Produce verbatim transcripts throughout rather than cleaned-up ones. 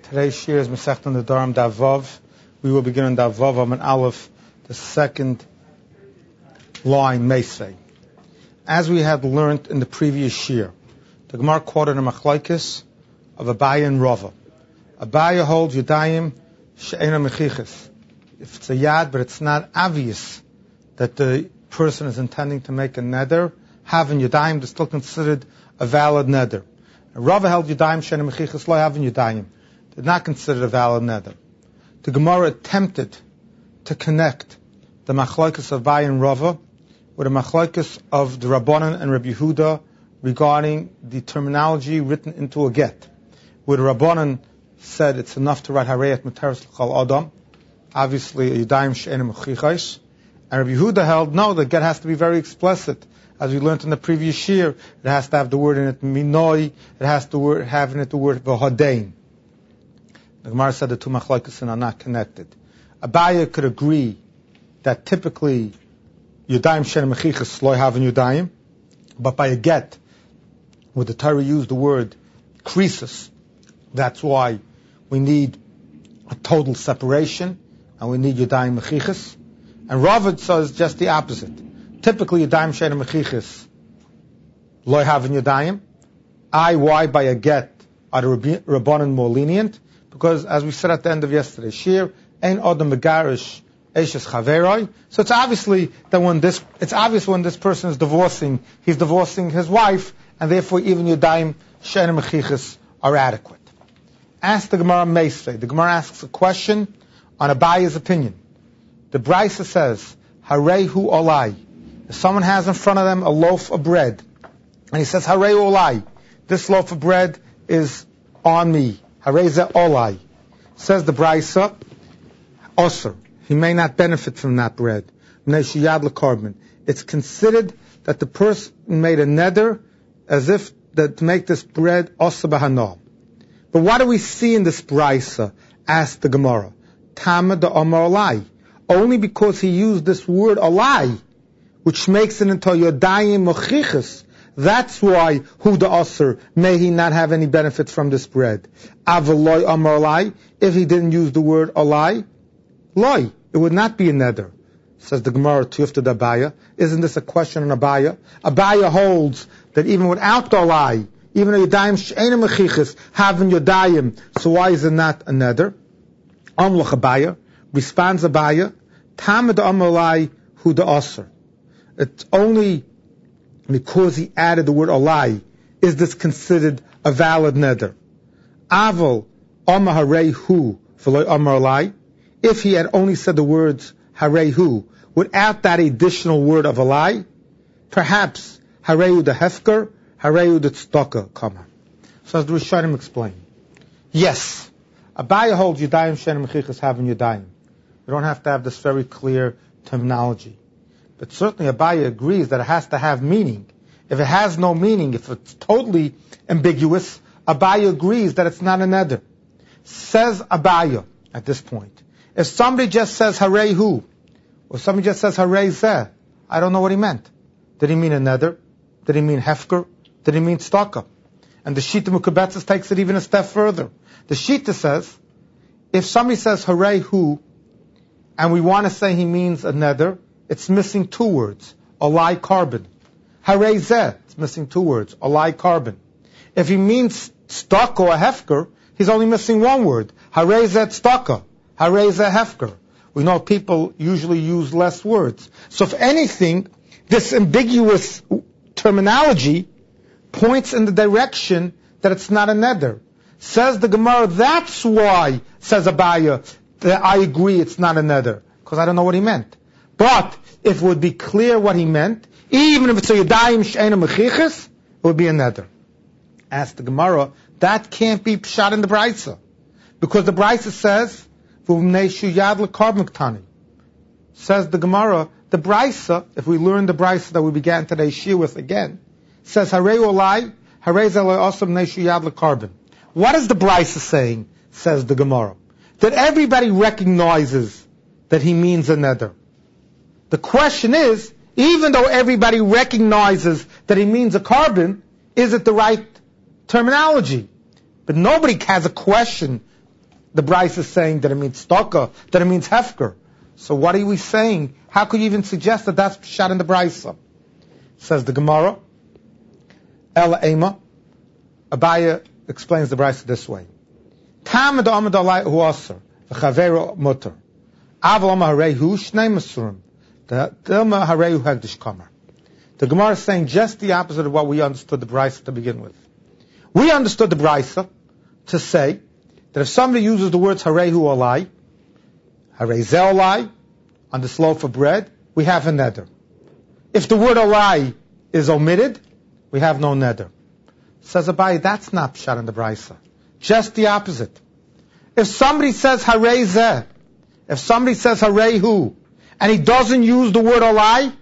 Today's shir is Masechta Nedarim Daf Vav. We will begin on Daf Vav Amud Aleph, the second line, Meisvei. As we had learned in the previous shir, the Gemara quoted a machlokes of Abaye and Rava. Abaye holds Yadayim she'ena mechiches. If it's a yad, but it's not obvious that the person is intending to make a neder, having Yadayim is still considered a valid neder. Rava held Yadayim she'ena mechiches, lo having Yadayim. Did not consider a valid neder. The Gemara attempted to connect the machlokes of Abaye and Rava with a machlokes of the Rabbanan and Rabbi Yehuda regarding the terminology written into a get. Where the Rabbanan said it's enough to write Harayat Materis L'chal Adam, obviously Yadayim she'ena mechiches, and Rabbi Yehuda held no, the get has to be very explicit. As we learned in the previous year, it has to have the word in it minoi, it has to word, have in it the word v'hodein. The Gemara said the two machlokes are not connected. Abaye could agree that typically Yadayim she'ena mechiches lo havin Yadayim, but by a get, where the Torah used the word krisis, that's why we need a total separation, and we need Yadayim mechiches. And Ravad says just the opposite. Typically Yadayim she'ena mechiches lo havin Yadayim. I, why by a get are the Rabbanan more lenient? Because, as we said at the end of yesterday's shir, ein adam megarish eishes chaveroi. So it's obviously that when this, it's obvious when this person is divorcing, he's divorcing his wife, and therefore even Yadayim she'ena mechiches are adequate. Ask the Gemara Meisvei. The Gemara asks a question on Abaye's opinion. The Brisa says, Harehu olai. If someone has in front of them a loaf of bread, and he says, Harehu olai, this loaf of bread is on me. Hareza olai. Says the Brisa, Osir. He may not benefit from that bread. It's considered that the person made a neder as if that to make this bread Osir b'hanal. But what do we see in this Brisa? Asked the Gemara. Tama da Omar olai. Only because he used this word olai, which makes it into Yadayim mechiches. That's why who the Osir may he not have any benefit from this bread. Avaloi Amar olai. If he didn't use the word olai, loy, it would not be a neder. Says the Gemara Tufta Abaye. Isn't this a question on Abaye? Abaye holds that even without the olai, even though Yadayim she'ena mechiches having Yadayim, so why is it not a neder? Amlach Abaye responds Abaye, Tamid Amar olai hu the Osir. It's only because he added the word olai is this considered a valid neder. Aval Amar Harehu v'lo Amar olai. If he had only said the words Harehu without that additional word of olai, perhaps Harehu the hefker, Harehu the tzedakah kama. So as the Rishonim explain, yes, Abaye holds Yadayim she'ena mechiches having Yadayim. We don't have to have this very clear terminology. But certainly Abaye agrees that it has to have meaning. If it has no meaning, if it's totally ambiguous, Abaye agrees that it's not a neder. Says Abaye at this point, if somebody just says Harehu, or somebody just says Harei zeh, I don't know what he meant. Did he mean a neder? Did he mean hefker? Did he mean tzedakah? And the Shita Mukabetzes takes it even a step further. The Shita says, if somebody says Harehu, and we want to say he means a neder, it's missing two words, olai carbon. Harei zeh, it's missing two words, olai carbon. If he means tzedakah or hefker, he's only missing one word, harei zeh tzedakah, harei zeh hefker. We know people usually use less words. So if anything, this ambiguous terminology points in the direction that it's not a neder. Says the Gemara, that's why, says Abaye, that I agree it's not a neder, because I don't know what he meant. But if it would be clear what he meant, even if it's a Yadayim she'ena mechiches, it would be a neder. Ask the Gemara, that can't be pshat in the Brisa, because the Brisa says, "V'umneishu yad l'karb miktani." Says the Gemara, the Brisa, if we learn the Brisa that we began today's shir with again, says Harei olai, Harei zeh lo osam neishu yad l'karb. What is the Brisa saying? Says the Gemara, that everybody recognizes that he means a neder. The question is, even though everybody recognizes that he means a carbon, is it the right terminology? But nobody has a question the Bryce is saying that it means staka, that it means hefker. So what are we saying? How could you even suggest that that's shot in the Bryce? Says the Gemara, Ela Ema. Abaya explains the Bryce this way. Tamad amad alai hu aser, v'chavera muter. Aval ama harehu shnei masurim. The Dilma harehu hegdish kamer. The Gemara is saying just the opposite of what we understood the Bryce to begin with. We understood the Bryce to say that if somebody uses the words harehu alai, harezeh alai, on this loaf of bread, we have a neder. If the word alai is omitted, we have no neder. Says Abai, that's not pshat in the Brisa. Just the opposite. If somebody says harezeh, if somebody says harehu, and he doesn't use the word alai,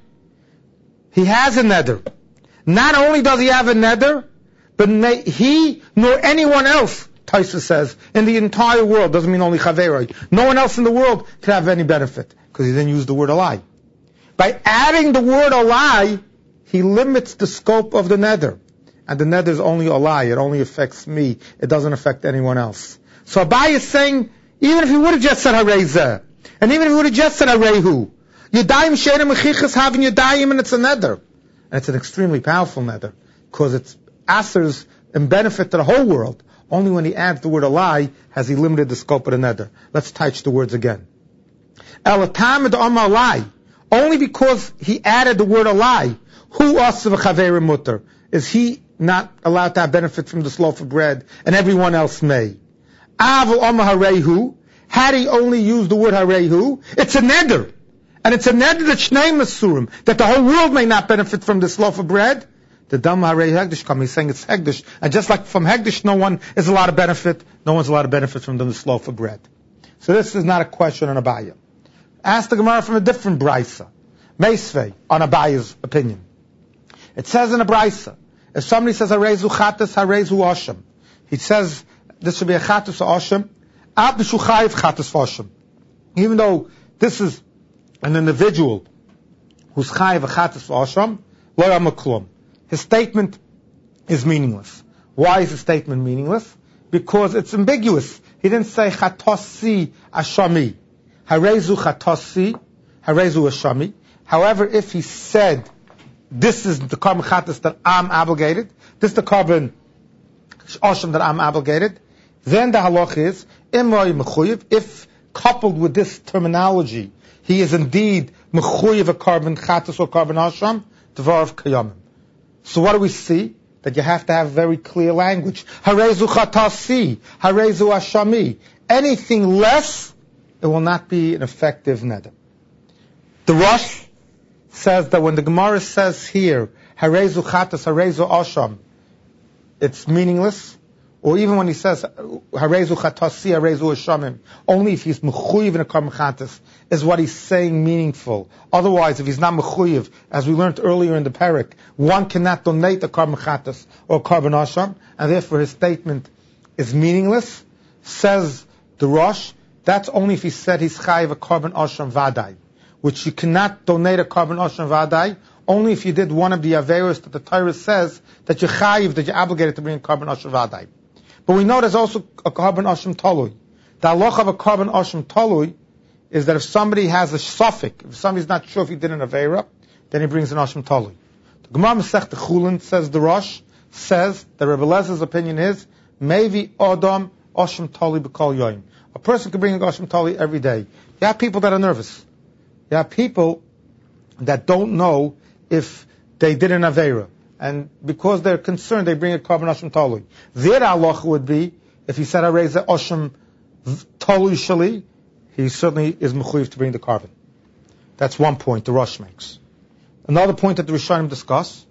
he has a neder. Not only does he have a neder, but may, he nor anyone else, Taisa says, in the entire world, doesn't mean only Chaveroi, no one else in the world can have any benefit, because he didn't use the word alai. By adding the word alai, he limits the scope of the neder. And the neder is only alai, it only affects me, it doesn't affect anyone else. So Abai is saying, even if he would have just said harezeh, and even if he would have just said harehu, Yadayim she'enim mechichas having Yadayim, and it's a neder. And it's an extremely powerful neder, because it's asers and benefit to the whole world. Only when he adds the word alai has he limited the scope of the neder. Let's touch the words again. Elatam ed am alai. Only because he added the word alai, who asav chaverim mutter, is he not allowed to have benefit from this loaf of bread, and everyone else may. Avol am harehu. Had he only used the word harehu, it's a neder. And it's a neder that shnei masurim, that the whole world may not benefit from this loaf of bread. The dam harehu hegdish come, he's saying it's hegdish. And just like from hegdish, no one is allowed to benefit, no one's allowed to benefit from this loaf of bread. So this is not a question on Abaya. Ask the Gemara from a different brisa. Meisvei, on Abaya's opinion. It says in a brisa, if somebody says harezu chatas, harezu osham, he says this should be a chatas osham, ab b'shuchayiv chatas osham. Even though this is an individual who's chayiv a chatas osham, lo yamaklum. His statement is meaningless. Why is his statement meaningless? Because it's ambiguous. He didn't say chatosi ashami. Harezu chatosi, harezu ashami. However, if he said, this is the carbon chatas that I'm obligated, this is the carbon asham that I'm obligated, then the halach is, imroi mechuyev, if coupled with this terminology, he is indeed mechuyev a carbon chatas or carbon asham, dvarav kayamim. So what do we see? That you have to have very clear language. Harezu chatasi, harezu ashami. Anything less, it will not be an effective neder. The Rosh says that when the Gemara says here, harezu chatas, harezu asham, it's meaningless. Or even when he says, harezu chatasi, harezu ashamim, only if he's mechuyev in a carbon chatas, is what he's saying meaningful. Otherwise, if he's not mechuyev, as we learned earlier in the parak, one cannot donate a carbon chatas or carbon asham, and therefore his statement is meaningless. Says the Rosh, that's only if he said he's chayiv a carbon asham vadai, which you cannot donate a carbon asham vadai, only if you did one of the averos that the Torah says that you're chayiv, that you're obligated to bring a carbon asham vadai. But we know there's also a carbon asham talui. The halach of a carbon asham talui is that if somebody has a suffix, if somebody's not sure if he did an avera, then he brings an asham talui. The Gemara Masechta Chulin, says the Rosh, says that Rebbe Lezer's opinion is maybe Adam asham talui b'kol yoyim. A person can bring an asham talui every day. You have people that are nervous. You have people that don't know if they did an avera. And because they're concerned, they bring a carbon asham talui. Their halacha would be, if he said harezeh asham talui shali, he certainly is mechuyev to bring the carbon. That's one point the Rosh makes. Another point that the Rishonim discuss,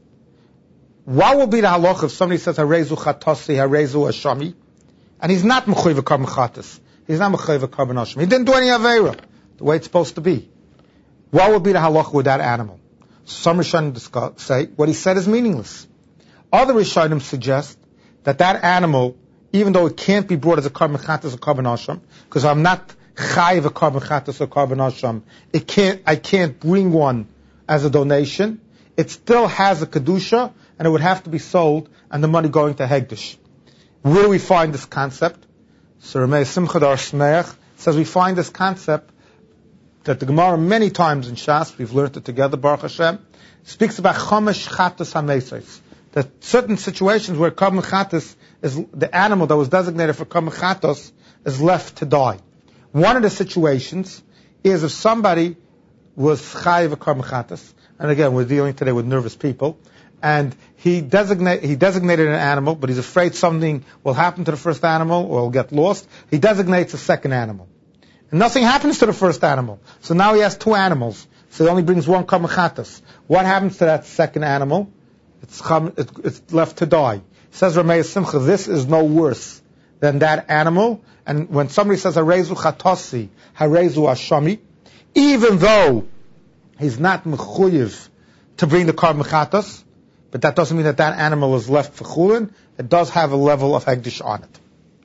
what will be the halacha if somebody says harezu chatasi, harezu ashami, and he's not mechuyev a carbon chatas, he's not mechuyev a carbon asham, he didn't do any avera, the way it's supposed to be. What will be the halacha with that animal? Some Rishonim discuss, say what he said is meaningless. Other Rishonim suggest that that animal, even though it can't be brought as a carbon chatas or carbon asham, because I'm not chayiv a carbon chatas or carbon asham, it can't, I can't bring one as a donation. It still has a kedusha, and it would have to be sold, and the money going to hegdish. Where do we find this concept? So Ramei Simcha Dar Smeach says we find this concept that the Gemara many times in Shas, we've learned it together, Baruch Hashem, speaks about Chomesh Chatas HaMesos. That certain situations where Karban Chatas is the animal that was designated for Karban Chatas is left to die. One of the situations is if somebody was Chayiv a Karban Chatas, and again we're dealing today with nervous people, and he designate he designated an animal, but he's afraid something will happen to the first animal or will get lost. He designates a second animal. And nothing happens to the first animal. So now he has two animals. So he only brings one Karban Chatas. What happens to that second animal? It's, it's left to die. Says Ramei Simcha, this is no worse than that animal. And when somebody says Harezu Chatasi, Harezu Ashami, even though he's not mechuyev to bring the Karban Chatas, but that doesn't mean that that animal is left for chulin. It does have a level of hegdish on it.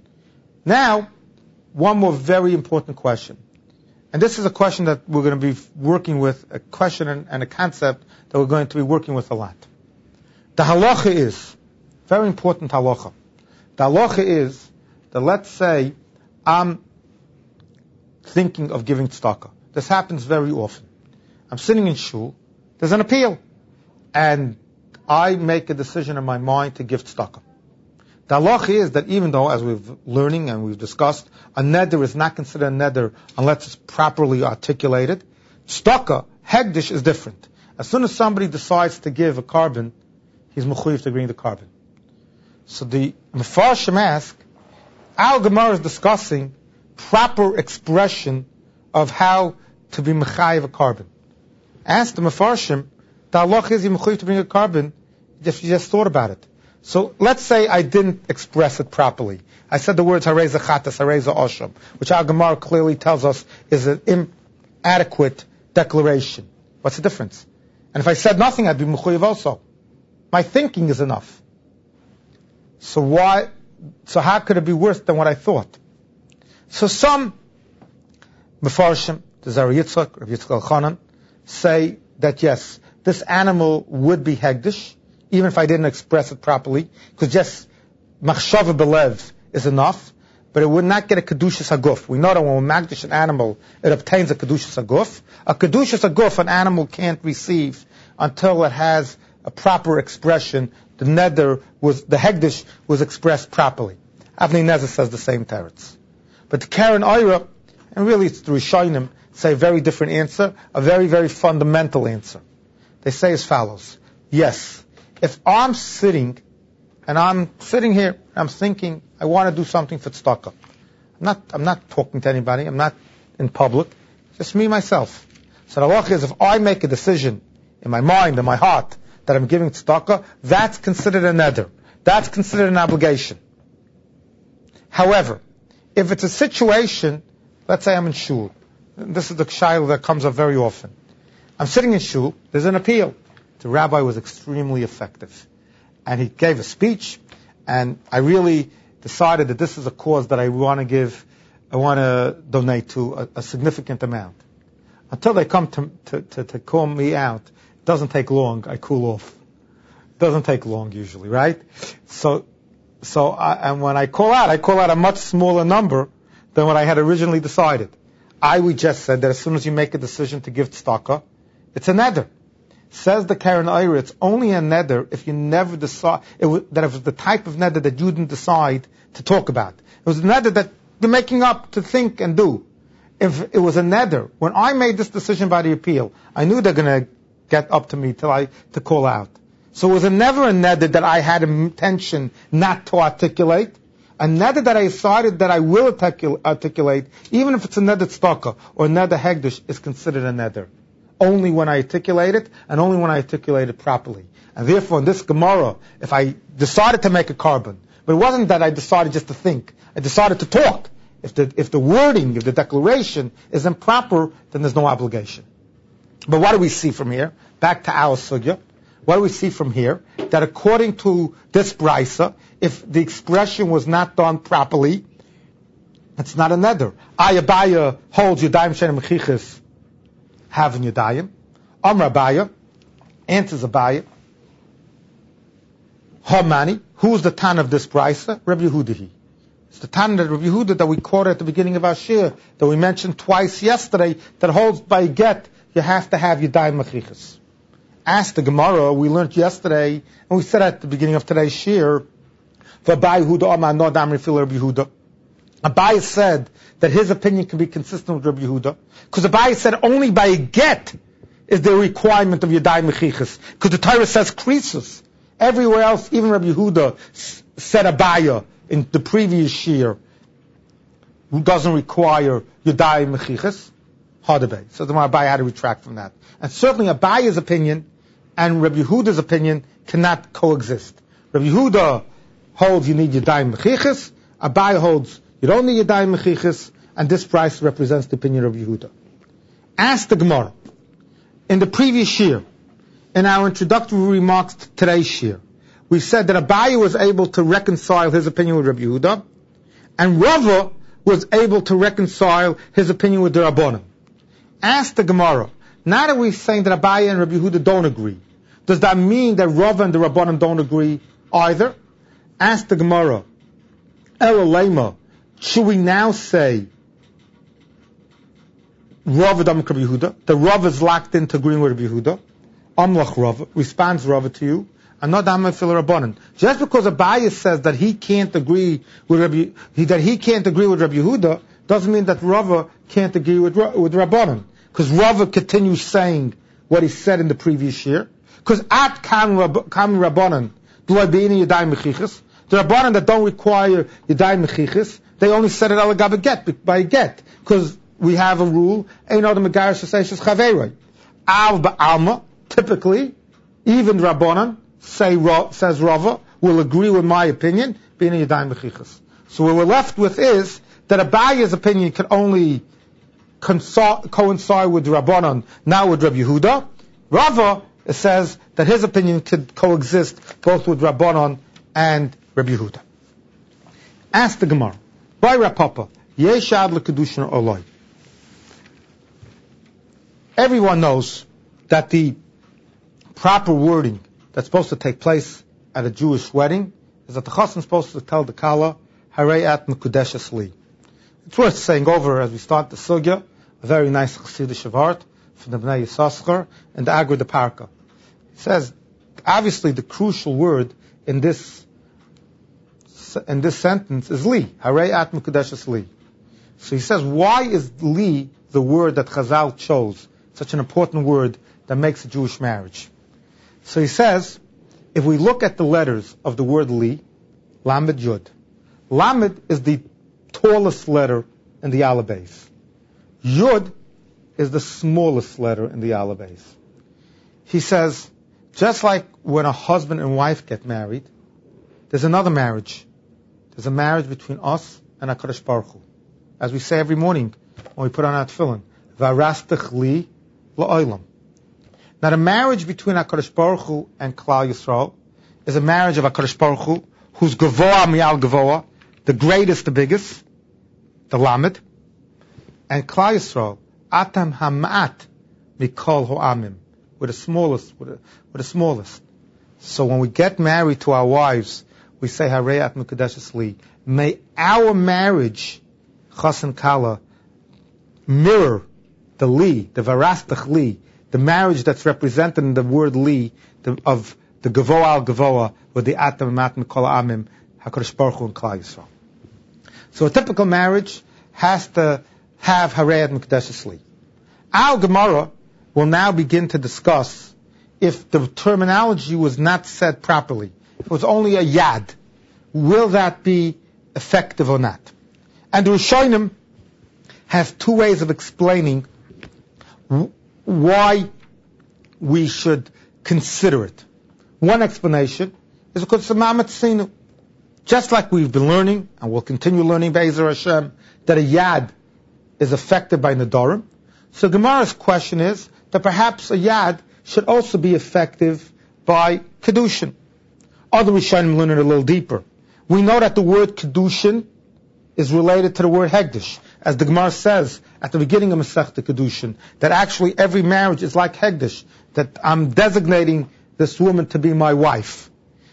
Now, one more very important question. And this is a question that we're going to be working with, a question and, and a concept that we're going to be working with a lot. The halacha is, very important halacha. The halacha is that let's say I'm thinking of giving tzedakah. This happens very often. I'm sitting in shul, there's an appeal, and I make a decision in my mind to give tzedakah. The halacha is that even though, as we've learning and we've discussed, a neder is not considered a neder unless it's properly articulated, tzedakah, hegdish, is different. As soon as somebody decides to give a carbon, he's mechuyev to bring the carbon. So the Mefarshim ask, our Gemara is discussing proper expression of how to be mechayev a carbon. Ask the Mefarshim, the halacha is you're mechuyev to bring a carbon if you just thought about it. So let's say I didn't express it properly. I said the words Hareza Chatas, Hareza Osham, which our Gemara clearly tells us is an inadequate declaration. What's the difference? And if I said nothing, I'd be mechuyev also. My thinking is enough. So why? So how could it be worse than what I thought? So some Mefarshim, the Zara Yitzchak, Rav Yitzchak Elchanan, say that yes, this animal would be hegdish, even if I didn't express it properly, because just machshava belev is enough, but it would not get a kedushas haguf. We know that when we magdish an animal, it obtains a kedushas haguf. A kedushas haguf an animal can't receive until it has a proper expression. The neder was, the hegdish was expressed properly. Avnei Nezer says the same teretz. But the Karen Oira, and really it's the Rishonim, say a very different answer, a very, very fundamental answer. They say as follows. Yes, if I'm sitting, and I'm sitting here, I'm thinking, I want to do something for tzedakah. I'm not, I'm not talking to anybody, I'm not in public, just me, myself. So the halacha is, if I make a decision in my mind, in my heart, that I'm giving tzedakah, that's considered a neder. That's considered an obligation. However, if it's a situation, let's say I'm in shul, this is the shayla that comes up very often. I'm sitting in shul, there's an appeal. The rabbi was extremely effective. And he gave a speech, and I really decided that this is a cause that I want to give, I want to donate to a, a significant amount. Until they come to, to, to, to call me out, it doesn't take long, I cool off. It doesn't take long usually, right? So, so I, and when I call out, I call out a much smaller number than what I had originally decided. I, we just said that as soon as you make a decision to give tzedakah, it's a neder. Says the Karen Oira, it's only a neder if you never decide, it was, that it was the type of neder that you didn't decide to talk about. It was a neder that you're making up to think and do. If it was a neder, when I made this decision by the appeal, I knew they're going to get up to me till I, to call out. So it was a never a neder that I had intention not to articulate. A neder that I decided that I will articulate, even if it's a neder tzedakah or a neder hegdish, is considered a neder. Only when I articulate it, and only when I articulate it properly. And therefore, in this Gemara, if I decided to make a carbon, but it wasn't that I decided just to think, I decided to talk. If the, if the wording, if the declaration is improper, then there's no obligation. But what do we see from here? Back to our sugya. What do we see from here? That according to this brisa, if the expression was not done properly, it's not a neder. Ayabaya holds Yadayim Shenem Mechiches having Yadayim. Amr Abaya answers Abaya. Hamani, who's the tan of this brisa? Rabbi Yehudahi. It's the Tana that Rabbi Yehuda that we quoted at the beginning of our shir, that we mentioned twice yesterday, that holds by get, you have to have Yadayim Mechichas. Ask the Gemara, we learned yesterday, and we said at the beginning of today's shir, Abai said that his opinion can be consistent with Rabbi Yehuda, because Abai said only by a get is the requirement of Yadayim Mechichas, because the Torah says krisus. Everywhere else, even Rabbi Yehuda said Abaya in the previous year, who doesn't require Yadayim Mechichas, Hadabay. So the Abaya had to retract from that. And certainly Abaya's opinion and Rabbi Yehuda's opinion cannot coexist. Rabbi Yehuda holds you need Yadayim Mechichas, Abaya holds you don't need Yadayim Mechichas, and this price represents the opinion of Yehuda. Ask the Gemara. In the previous year, in our introductory remarks to today's year, we said that Abaye was able to reconcile his opinion with Rabbi Yehuda, and Rava was able to reconcile his opinion with the Rabbanim. Ask the Gemara, now that we're saying that Abaye and Rabbi Yehuda don't agree, does that mean that Rava and the Rabbanim don't agree either? Ask the Gemara, Ela Lema, should we now say Rava Damak Rabbi Yehuda? The Rava is locked into agreeing with Rabbi Yehuda. Amlach Rava, responds Rava to you, and not Amlach Fil Rabbanan. Just because Abaye says that he can't agree with Rabbi, he, that he can't agree with Rabbi Yehuda, doesn't mean that Rava can't agree with with Rabbanan. Because Rava continues saying what he said in the previous year. Because at Kam Rabbanan, do I be in Yadayim Mechichas? The Rabbanan that don't require Yadayim Mechichas, they only said it al gab get by get. Because we have a rule, Ein Adam Megarish Seishes Chaveiroi. Al ba'alma. Typically, even Rabbanan, say, says Rava, will agree with my opinion, being a Yadayim Mechichas. So what we're left with is that Abaye's opinion can only consult, coincide with Rabbanan, not with Rabbi Yehuda. Rava says that his opinion could coexist both with Rabbanan and Rabbi Yehuda. Ask the Gemara, by Rapapa, Yeshad l'kedushin oloi. Everyone knows that the proper wording that's supposed to take place at a Jewish wedding is that the chassan is supposed to tell the kala, Harei at mekudeshes li. It's worth saying over as we start the sugya, a very nice chassidish of art from the Bnei Yissaschar and the Agra de Parka. It says, obviously the crucial word in this in this sentence is li, Harei at mekudeshes li. So he says, why is li the word that Chazal chose, such an important word that makes a Jewish marriage? So he says, if we look at the letters of the word li, Lamed Yud. Lamed is the tallest letter in the Aleph Beis. Yud is the smallest letter in the Aleph Beis. He says, just like when a husband and wife get married, there's another marriage. There's a marriage between us and HaKadosh Baruch Hu. As we say every morning when we put on our tefillin, Varastech li la'olam. Now the marriage between HaKadosh Baruch Hu and Klal Yisrael is a marriage of HaKadosh Baruch Hu, who's Gavoa Mial Gavoa, the greatest, the biggest, the Lamed, and Klal Yisrael, Atam Hama'at Mikol Ho'amim, we're the smallest, we're the, we're the smallest. So when we get married to our wives, we say Harei at Mekudeshes li. May our marriage, Chas and Kala, mirror the li, the Varastach li, the marriage that's represented in the word li, the, of the Gavoa al Gavoa, with the Atam Mat Mikol Amim, HaKadosh Baruch Hu and Klal Yisrael. So a typical marriage has to have Harei at Mekudeshes li. Our Gemara will now begin to discuss if the terminology was not said properly, if it was only a yad, will that be effective or not? And the Rishonim have two ways of explaining why we should consider it. One explanation is because it's a Ma'amat Sinu. Just like we've been learning, and we'll continue learning Be'ezer Hashem, that a yad is affected by Nedarim. So Gemara's question is that perhaps a yad should also be effective by Kedushin. Other Rishonim learn it a little deeper. We know that the word Kedushin is related to the word Hegdish. As the Gemara says at the beginning of Masechta Kedushin, that actually every marriage is like Hegdish, that I'm designating this woman to be my wife.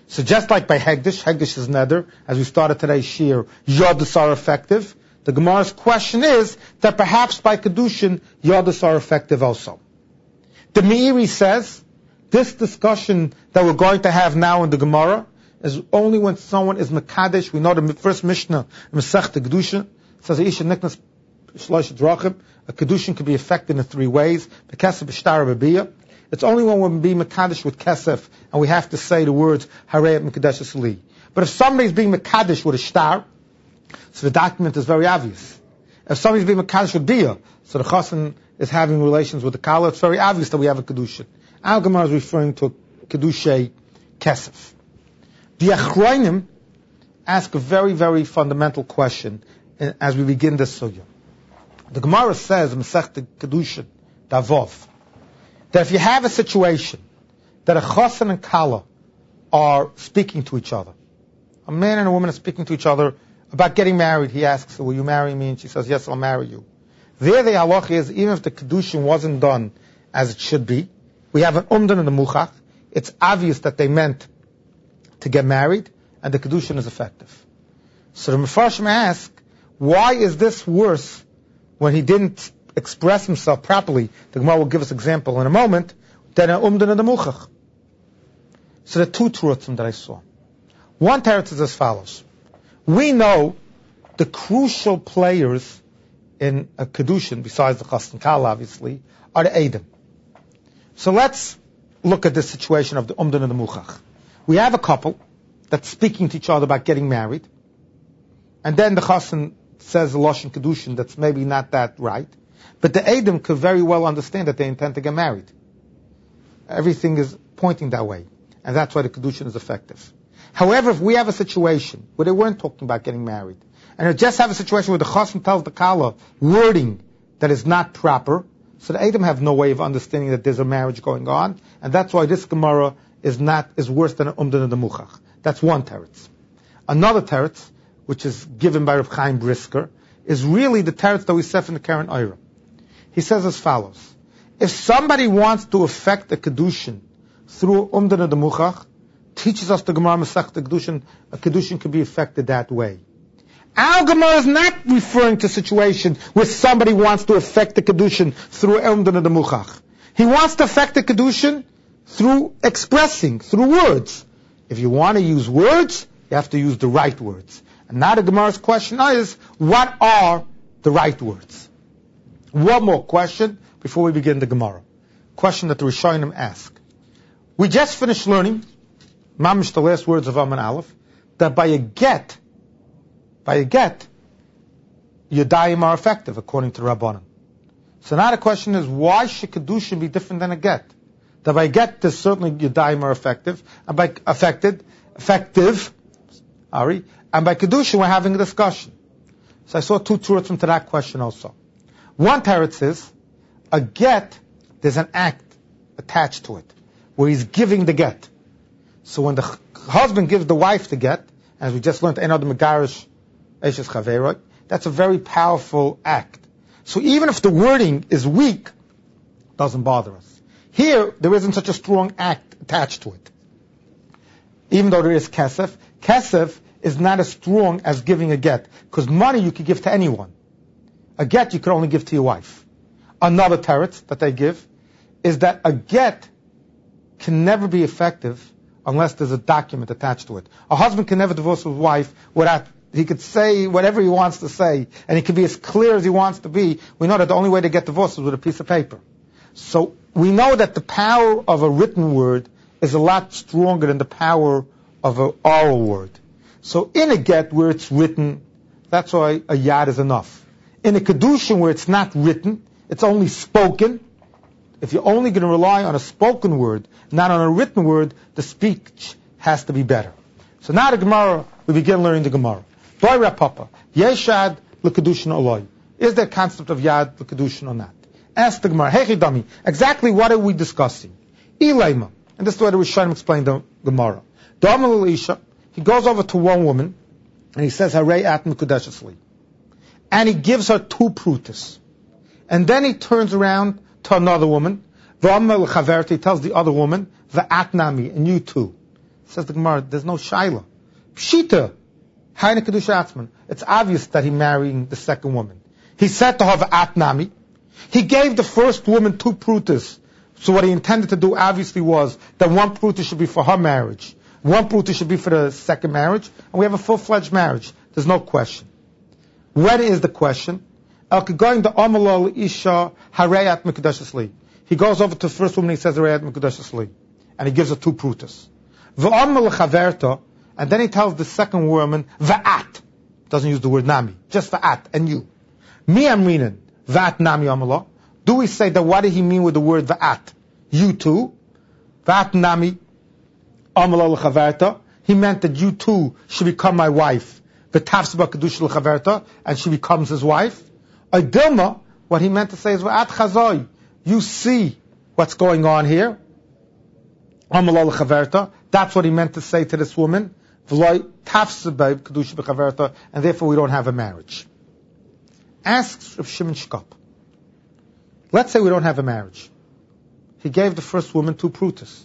So just like by Hegdish, Hegdish is neder, as we started today's shir, Yodis are effective. The Gemara's question is that perhaps by Kedushin, Yodis are effective also. The Meiri says, this discussion that we're going to have now in the Gemara is only when someone is Mekadesh. We know the first Mishnah, Masechta Kedushin, says, Isha Niknas Shlosh Drachim, a Kedushin can be affected in three ways. Bekesef, B'shtar, B'biyah. It's only when we're being Mekadesh with Kesef, and we have to say the words, Harei Mekadesh Li. But if somebody's being Mekadesh with a star, so the document is very obvious. If somebody's being Mekadesh with Biyah, so the Chassan is having relations with the Kala, it's very obvious that we have a Kedushin. Al Gemara is referring to a Kedushay Kesef. The Achroinim ask a very, very fundamental question as we begin this sugya. The Gemara says, Masechta Kedushin, Davov, that if you have a situation that a Chassan and Kala are speaking to each other, a man and a woman are speaking to each other about getting married, he asks her, will you marry me? And she says, yes, I'll marry you. There the halach is, even if the Kedushin wasn't done as it should be, we have an umdan and a muchach, it's obvious that they meant to get married, and the Kedushin is effective. So the Mefarshim ask, why is this worse when he didn't express himself properly? The Gemara will give us an example in a moment, than an umdan and a muchach. So there are two truths that I saw. One teretz is as follows. We know the crucial players in a Kedushin, besides the Chassan Kala obviously, are the Edom. So let's look at the situation of the Umdan and the Muchach. We have a couple that's speaking to each other about getting married, and then the Chassan says a Lashon Kedushin that's maybe not that right, but the Edom could very well understand that they intend to get married. Everything is pointing that way, and that's why the Kedushin is effective. However, if we have a situation where they weren't talking about getting married, and we just have a situation where the Chassan tells the Kala wording that is not proper, so the Edom have no way of understanding that there's a marriage going on, and that's why this Gemara is not is worse than an Umdan and the Muchach. That's one teretz. Another teretz, which is given by Reb Chaim Brisker, is really the teretz that we said in the Karen Oira. He says as follows: if somebody wants to affect a Kedushin through Umdan and the Muchach, teaches us the Gemara Masechta Kedushin, a Kedushin can be affected that way. Our Gemara is not referring to a situation where somebody wants to affect the Kedushin through Umdan and the Muchach. He wants to affect the Kedushin through expressing, through words. If you want to use words, you have to use the right words. And now the Gemara's question is, what are the right words? One more question before we begin the Gemara. Question that the Rishonim ask. We just finished learning, mamish the last words of Amen Aleph, that by a get, by a get, Yadayim are effective, according to Rabbanan. So now the question is, why should Kedushin be different than a get? That by a get, there's certainly Yadayim are effective, and by affected, effective, Ari, and by Kedushin we're having a discussion. So I saw two truths to that question also. One teretz is, a get, there's an act attached to it, where he's giving the get. So when the husband gives the wife the get, as we just learned, Ein Adam Megarish Eishes Chaverot, that's a very powerful act. So even if the wording is weak, it doesn't bother us. Here, there isn't such a strong act attached to it. Even though there is kesef, kesef is not as strong as giving a get, because money you could give to anyone. A get you could only give to your wife. Another teretz that they give is that a get can never be effective unless there's a document attached to it. A husband can never divorce his wife without, he could say whatever he wants to say, and he can be as clear as he wants to be. We know that the only way to get divorced is with a piece of paper. So we know that the power of a written word is a lot stronger than the power of an oral word. So in a get where it's written, that's why a yad is enough. In a kedushin where it's not written, it's only spoken. If you're only going to rely on a spoken word, not on a written word, the speech has to be better. So now the Gemara, we begin learning the Gemara. Boy Rapapa, Yeshad l'kedushin oloi. Is there a concept of yad l'kedushin or not? Ask the Gemara, Hey Chidami, exactly what are we discussing? Ilayma, and this is the way the Rishonim explain the Gemara. Da'amal Elisha, he goes over to one woman, and he says, Harei at mekudeshesli. And he gives her two prutas. And then he turns around to another woman, V'amal chaverti, he tells the other woman, V'at nami, and you too. Says the Gemara, there's no shaila. Pshita, Haina Kedusha Atzman. It's obvious that he's marrying the second woman. He said to her, V'at nami. He gave the first woman two prutas. So what he intended to do obviously was that one pruta should be for her marriage. One pruta should be for the second marriage. And we have a full-fledged marriage. There's no question. When is the question? El Kegoyin the Amalol Isha Hareyat Mekudeshas Li. He goes over to the first woman and he says Hareyat Mekudeshas Li. And he gives her two prutas. V'amal Chaverta. And then he tells the second woman, Va'at. Doesn't use the word nami. Just Va'at. And you. Mi amrinin. Va'at nami amala. Do we say that what did he mean with the word Va'at? You too. Va'at nami amala l'chaverta. He meant that you too should become my wife. V'tafsba kedusha l'chaverta. And she becomes his wife. Dilma, what he meant to say is Va'at chazoi. You see what's going on here. Amala l'chaverta. That's what he meant to say to this woman. And therefore we don't have a marriage. Asks Rav Shimon Shkop. Let's say we don't have a marriage. He gave the first woman two prutas.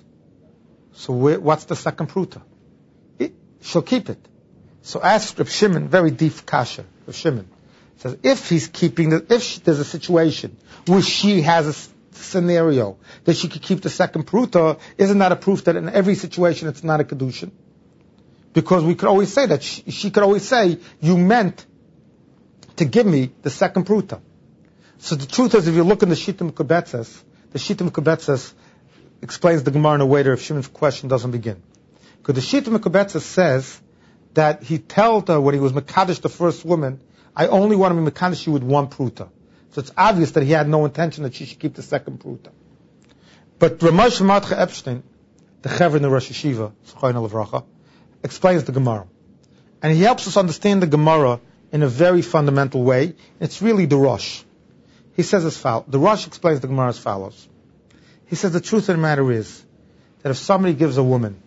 So what's the second pruta? It, she'll keep it. So asks Rav Shimon, very deep kasha. Rav Shimon says, if he's keeping the, if she, there's a situation where she has a scenario that she could keep the second pruta, isn't that a proof that in every situation it's not a kedushin? Because we could always say that she, she could always say, you meant to give me the second pruta. So the truth is, if you look in the Shittim Kubetzes, the Shittim Kubetzes explains the Gemara in a way that if Shimon's question doesn't begin. Because the Shittim Kubetzes says that he told her when he was Mekadesh, the first woman, I only want to be Mekadesh you with one pruta. So it's obvious that he had no intention that she should keep the second pruta. But Ramesh Matcha Epstein, the Chaver in the Rosh Hashiva, Zechayna Levracha, explains the Gemara. And he helps us understand the Gemara in a very fundamental way. It's really the Rosh. He says as follows. The Rosh explains the Gemara as follows. He says the truth of the matter is that if somebody gives a woman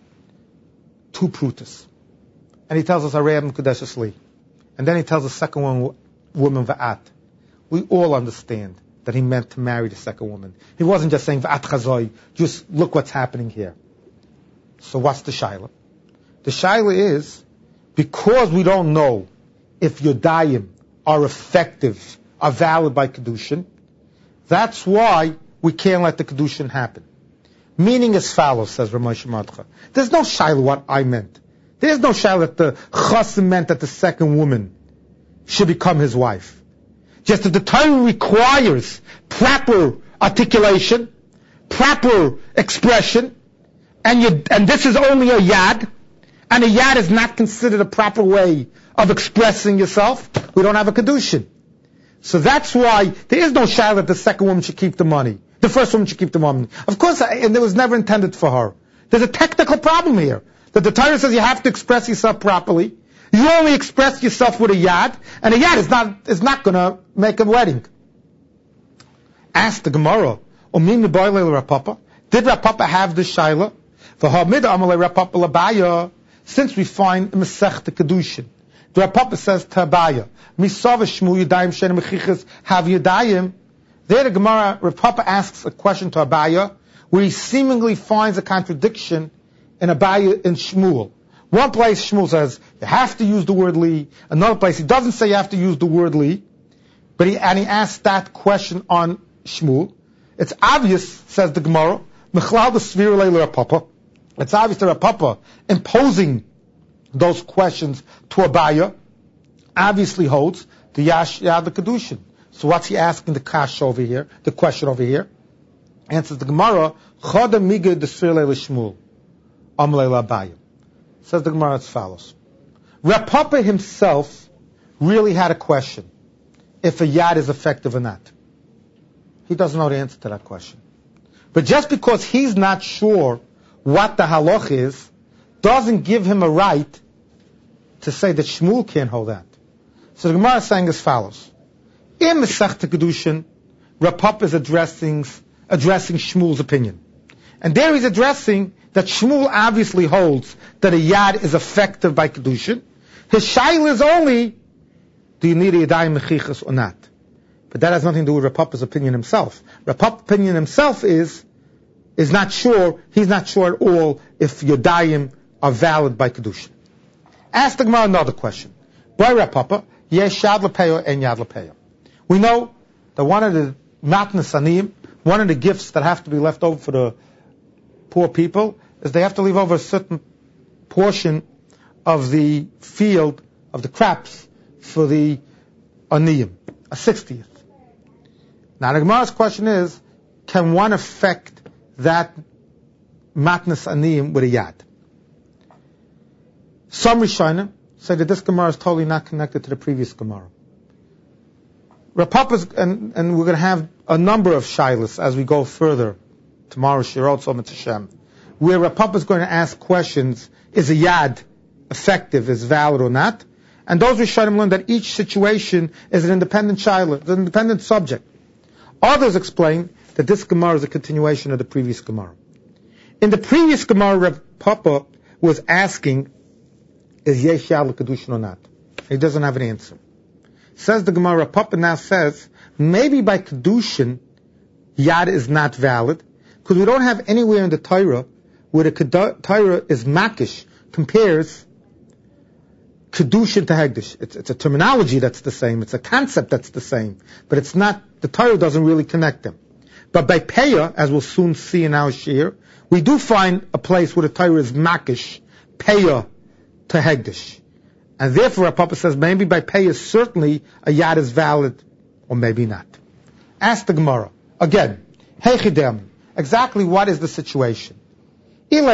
two prutas, and he tells us Arayam Kudeshas Li, and then he tells the second one, woman Va'at, we all understand that he meant to marry the second woman. He wasn't just saying Va'at Chazoi, just look what's happening here. So what's the Shaila? The Shaila is, because we don't know if Yodayim are effective, are valid by Kedushin, that's why we can't let the Kedushin happen. Meaning as follows, says Ramesh Matcha. There's no Shaila what I meant. There's no Shaila that the Chassim meant that the second woman should become his wife. Just that the Torah requires proper articulation, proper expression, and you, and this is only a yad, and a yad is not considered a proper way of expressing yourself. We don't have a kedushin. So that's why there is no shaila that the second woman should keep the money. The first woman should keep the money. Of course, and it was never intended for her. There's a technical problem here. That the Torah says you have to express yourself properly. You only express yourself with a yad, and a yad is not, is not gonna make a wedding. Ask the Gemara, did Rav Papa have this shaila? Since we find Masech the Kedushin, the Rav Papa says to Abaya, Misava Shmu Yadayim Shen Mechichas Have Yadayim. There the Gemara, Rav Papa asks a question to Abaya, where he seemingly finds a contradiction in Abaya and Shmuel. One place Shmuel says you have to use the word li. Another place he doesn't say you have to use the word li, but he and he asks that question on Shmuel. It's obvious, says the Gemara, Mechlal the Svir Leil Rav Papa. It's obvious that Rav Papa imposing those questions to Abaya obviously holds the Yash Yad the Kedushin. So what's he asking the kash over here, the question over here? Answers the Gemara, Choda Miga the Svir Leil Shmuel, Amleil Abaya. Says the Gemara as follows. Rav Papa himself really had a question, if a yad is effective or not. He doesn't know the answer to that question. But just because he's not sure what the halach is, doesn't give him a right to say that Shmuel can't hold that. So the Gemara is saying as follows. In Masechta Kedushin, Rav Papa is addressing, addressing Shmuel's opinion. And there he's addressing that Shmuel obviously holds that a yad is effective by Kedushin. His shaila is only, do you need a yadayim mechichas or not? But that has nothing to do with Rav Papa's opinion himself. Rav Papa's opinion himself is, is not sure, he's not sure at all if yadayim are valid by Kedushin. Ask the Gemara another question. By Rav Papa, yesh yad l'peyo and yad l'peyo. We know that one of the matnas aniyim, one of the gifts that have to be left over for the poor people, is they have to leave over a certain portion of the field, of the crops, for the aniyim, a sixtieth. Now the Gemara's question is, can one affect that matnas aniyim with a yad? Some Rishonim say that this Gemara is totally not connected to the previous Gemara. Rav Papa's, and, and we're going to have a number of shilas as we go further tomorrow, Shirot Somet Hashem, where Rav Papa is going to ask questions: is a yad effective, is valid or not? And those Rishonim learn that each situation is an independent shilah, it's an independent subject. Others explain that this Gemara is a continuation of the previous Gemara. In the previous Gemara, Rav Papa was asking, is yesh yad l'kedushin or not? He doesn't have an answer. Says the Gemara, Rav Papa now says, maybe by kedushin, yad is not valid, because we don't have anywhere in the Torah where the Torah is makish, compares kedushin to hegdish. It's, it's a terminology that's the same, it's a concept that's the same, but it's not, the Torah doesn't really connect them. But by peah, as we'll soon see in our shir, we do find a place where the Torah is makish, peah to hegdish. And therefore, our Papa says, maybe by peah, certainly a yad is valid, or maybe not. Ask the Gemara. Again, heichidem, exactly what is the situation? There's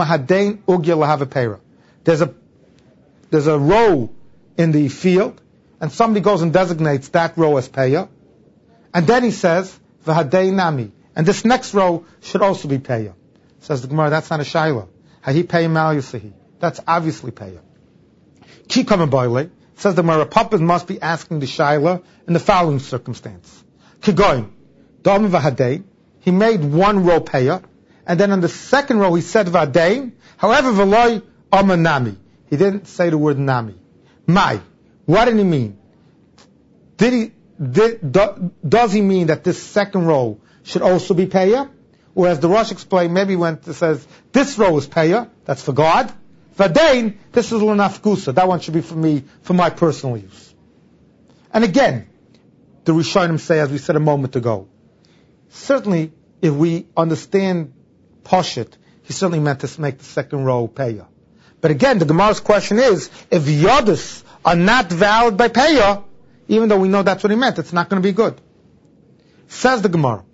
a there's a row in the field, and somebody goes and designates that row as peah, and then he says, v'hadei nami, and this next row should also be peah. Says the Gemara, that's not a shayla. Hahi peah mal yusahi. That's obviously peah. Ki kama boile, says the Gemara, Papa must be asking the shayla in the following circumstance. Kigoin, dom v'hadei, he made one row peah, and then on the second row he said v'hadei, however v'loi amanami. He didn't say the word nami. Mai, what did he mean? Did he, did, do, does he mean that this second row should also be peah? Or as the Rosh explained, maybe when it says, this row is peah, that's for God. V'dain, this is l'nafkusa, that one should be for me, for my personal use. And again, the Rishonim say, as we said a moment ago, certainly, if we understand Poshet, he certainly meant to make the second row peah. But again, the Gemara's question is, if Yodis are not valid by peah, even though we know that's what he meant, it's not going to be good. Says the Gemara.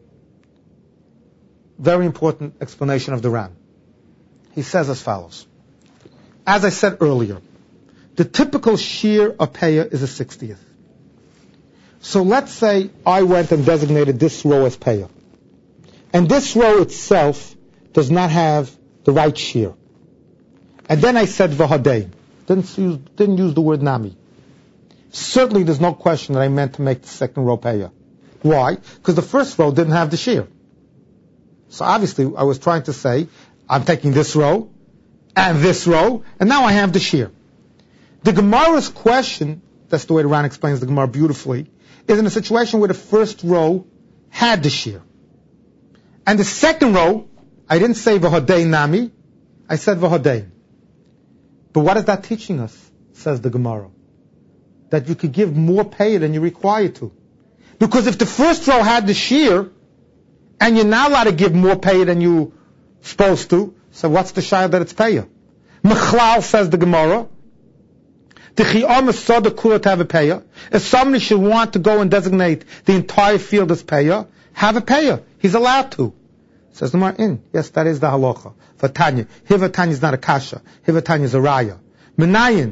Very important explanation of the Ran. He says as follows. As I said earlier, the typical shear of peah is a sixtieth. So let's say I went and designated this row as peah. And this row itself does not have the right shear. And then I said v'hadei. Didn't use, didn't use the word nami. Certainly there's no question that I meant to make the second row peah. Why? Because the first row didn't have the shear. So obviously I was trying to say, I'm taking this row and this row, and now I have the shear. The Gemara's question, that's the way the Ran explains the Gemara beautifully, is in a situation where the first row had the shear. And the second row, I didn't say v'hadei nami, I said v'hadei. But what is that teaching us, says the Gemara? That you could give more peah than you're required to. Because if the first row had the shear, and you're not allowed to give more peah than you're supposed to, so what's the shayla that it's peah? Mechlal, says the Gemara, if somebody should want to go and designate the entire field as peah, have a peah. He's allowed to. Says the Gemara, in. Yes, that is the halacha. Vatanya. Hivatanya is not a kasha. Hivatanya is a raya. Menayin.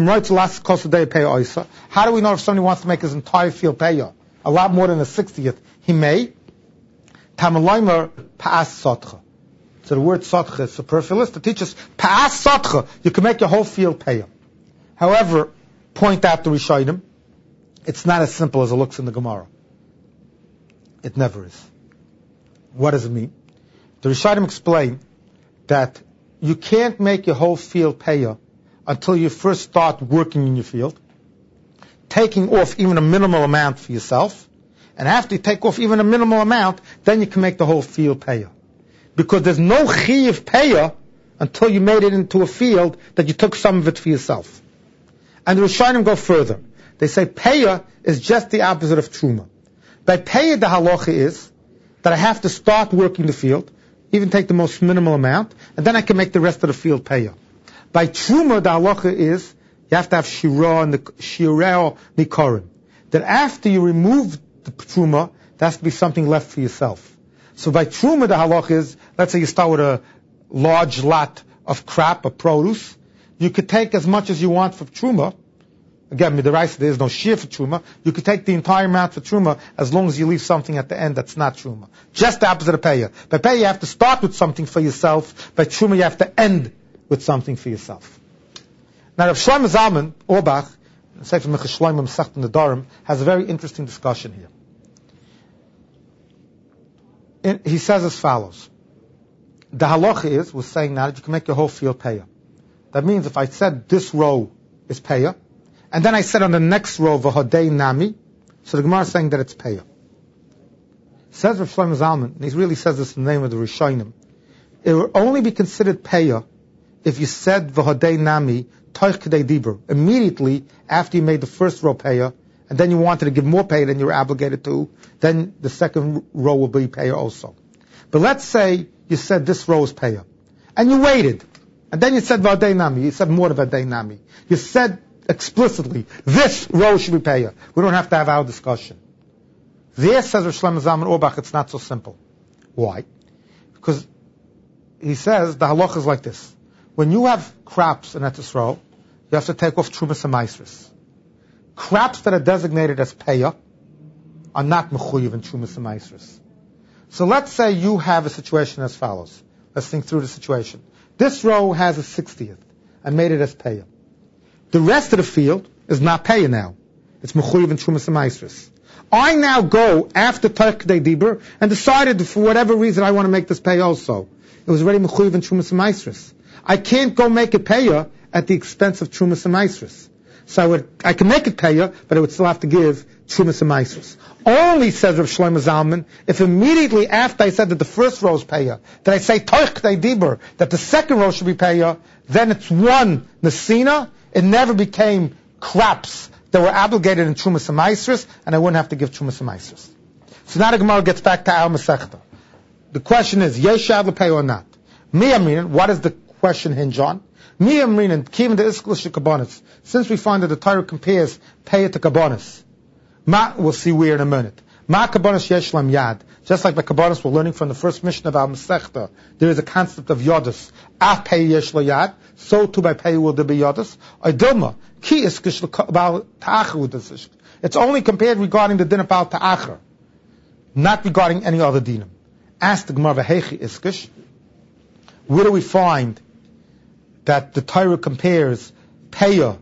How do we know if somebody wants to make his entire field peah? A lot more than a sixtieth. He may. Tamalaymer pa'as sotcha. So the word sotcha is superfluous to teach us pa'as sotcha. You can make your whole field peah. However, point out the Rishonim, it's not as simple as it looks in the Gemara. It never is. What does it mean? The Rishonim explain that you can't make your whole field peah until you first start working in your field, taking off even a minimal amount for yourself, and after you take off even a minimal amount, then you can make the whole field peah. Because there's no chiyuv peah until you made it into a field that you took some of it for yourself. And the Rishonim go further. They say Peah is just the opposite of Truma. By Peah, the halacha is that I have to start working the field, even take the most minimal amount, and then I can make the rest of the field Peah. By Truma, the halacha is you have to have Shirah and the Shirah Nikorim. That after you remove the Truma, there has to be something left for yourself. So by Truma, the halacha is, let's say you start with a large lot of crop, of produce, you could take as much as you want for Truma. Again, midaraisa, there is no shear for Truma. You could take the entire amount for Truma as long as you leave something at the end that's not Truma. Just the opposite of Peah. By Peah, you have to start with something for yourself. By Truma, you have to end with something for yourself. Now, Rav Shlomo Zalman Auerbach, Sefer Minchas Shlomo Masechet Nedarim, has a very interesting discussion here. In, he says as follows. The halacha is, we're saying now that you can make your whole field Peah. That means if I said this row is Peah, and then I said on the next row, V'hodei Nami, so the Gemara is saying that it's Peah. Says Rav Shlomo Zalman, and he really says this in the name of the Rishonim, it will only be considered Peah if you said V'hodei Nami, Toich Kedei Dibur, immediately after you made the first row Peah, and then you wanted to give more Peah than you were obligated to, then the second row will be Peah also. But let's say you said this row is Peah, and you waited, and then you said V'hodei Nami, you said more than V'hodei Nami. You said explicitly, this row should be Peah. We don't have to have our discussion. There, says Rav Shlomo Zalman Auerbach, it's not so simple. Why? Because he says the halacha is like this. When you have crops in Eretz Yisrael, you have to take off Trumas and Maasros. Crops that are designated as Peah are not mechuyev in Trumas and Maasros. So let's say you have a situation as follows. Let's think through the situation. This row has a sixtieth. I made it as Peah. The rest of the field is not Peah now. It's mechuyev in Trumas and Maasros. I now go after Toich Kedei Dibur and decided for whatever reason I want to make this Peah also. It was already mechuyev in Trumas and Maasros. I can't go make it Peah at the expense of Trumas and Maasros. So I would, I can make it Peah, but I would still have to give Trumas and Maasros. Only, says Rav Shlomo Zalman, if immediately after I said that the first row is Peah, that I say Toich Kedei Dibur, that the second row should be Peah, then it's one Nesina. It never became crops that were obligated in Trumas and Maasros, and I wouldn't have to give Trumas and Maasros. So now the Gemara gets back to our Masechta. The question is, yesh shad lepeah or not? Mi amrin, what does the question hinge on? Mi amrin, kiven the isklish kabbanis. Since we find that the Torah compares Peah to kabbanis, ma, we'll see where in a minute. Ma kabbanis yesh lam yad. Just like by kabbanis we're learning from the first mission of our Masechta, there is a concept of yodus. Af Peah yesh la yad. So too by Peah will there be yodus. Dilma, ki iskish l'bal ta'achar udasish. It's only compared regarding the din of Baal Ta'achar, not regarding any other dinim. Ask the Gemara, v'hechi iskish. Where do we find that the Torah compares Peah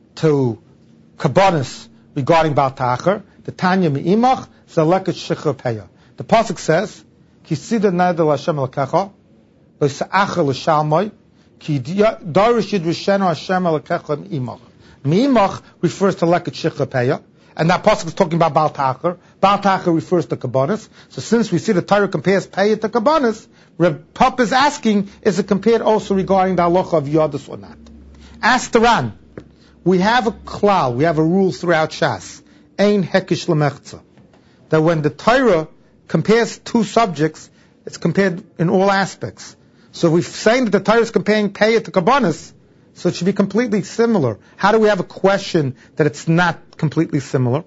to kabbanis regarding Baal Ta'achar? The Tanya mi'imach zaleket shechar Peah. The pasuk says, "Ki sida neder Hashem elkecha, v'sa'achar l'shalmai, ki darish yidrishenu Hashem elkecha mi'imach." Mi'imach refers to leket shechar Peah, and that pasuk is talking about Baal Ta'achar. Baal Ta'achar refers to kabbanis. So since we see the Torah compares Peah to kabbanis, Reb Pop is asking, is it compared also regarding the halacha of yodus or not? Ask the Ran. We have a klal, we have a rule throughout Shas, ein hekish lemechza, that when the Torah compares two subjects, it's compared in all aspects. So if we're saying that the Torah is comparing Peah to kabbanis, so it should be completely similar. How do we have a question that it's not completely similar?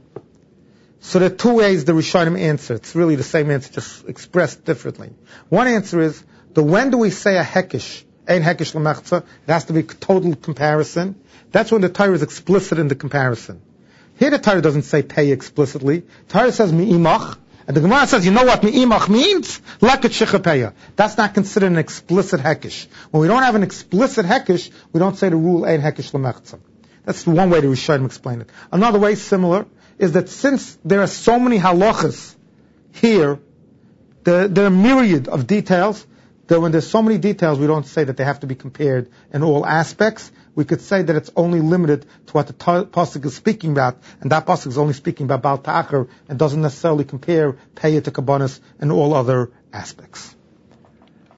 So there are two ways the Rishonim answer. It's really the same answer, just expressed differently. One answer is, the when do we say a hekish, ein hekish lemechza, it has to be total comparison. That's when the Torah is explicit in the comparison. Here the Torah doesn't say Peah explicitly. The Torah says mi'imach, and the Gemara says, you know what mi'imach means? Leket shechar Peah. That's not considered an explicit hekish. When we don't have an explicit hekish, we don't say the rule ein hekish lemechza. That's one way the Rishonim explain it. Another way, similar, is that since there are so many halachas here, there, there are a myriad of details, that when there's so many details, we don't say that they have to be compared in all aspects. We could say that it's only limited to what the pasuk is speaking about, and that pasuk is only speaking about Baal Ta'achar, and doesn't necessarily compare Peah to kabbanis in all other aspects.